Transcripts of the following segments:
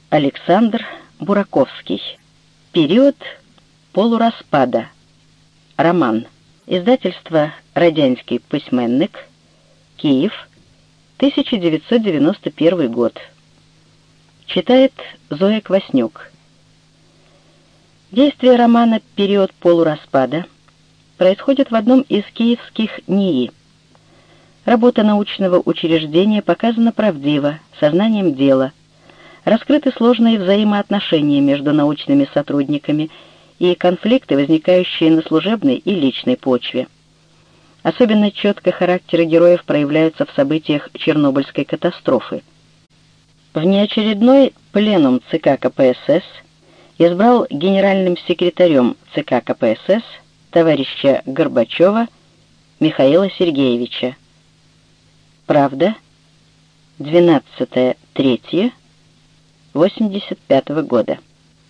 Александр Бураковский. Период полураспада. Роман. Издательство «Радянский письменник», Киев, 1991 год. Читает Зоя Кваснюк. Действие романа «Период полураспада» происходит в одном из киевских НИИ. Работа научного учреждения показана правдиво, сознанием дела. Раскрыты сложные взаимоотношения между научными сотрудниками и конфликты, возникающие на служебной и личной почве. Особенно четко характеры героев проявляются в событиях Чернобыльской катастрофы. Внеочередной пленум ЦК КПСС избрал генеральным секретарем ЦК КПСС товарища Горбачева Михаила Сергеевича. Правда, 12.03.85 года.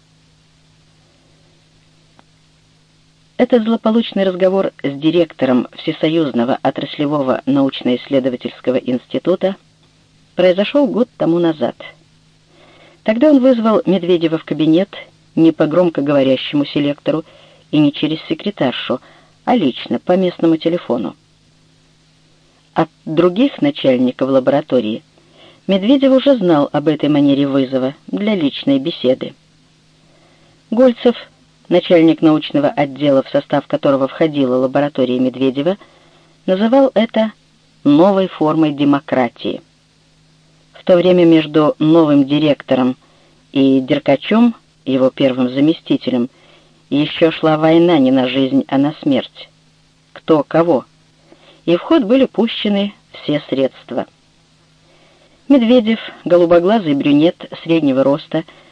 Этот злополучный разговор с директором Всесоюзного отраслевого научно-исследовательского института произошел год тому назад. Тогда он вызвал Медведева в кабинет не по громкоговорящему селектору и не через секретаршу, а лично, по местному телефону. От других начальников лаборатории Медведев уже знал об этой манере вызова для личной беседы. Гольцев, начальник научного отдела, в состав которого входила лаборатория Медведева, называл это новой формой демократии. В то время между новым директором и Деркачем, его первым заместителем, еще шла война не на жизнь, а на смерть. Кто кого? И в ход были пущены все средства. Медведев, голубоглазый брюнет среднего роста,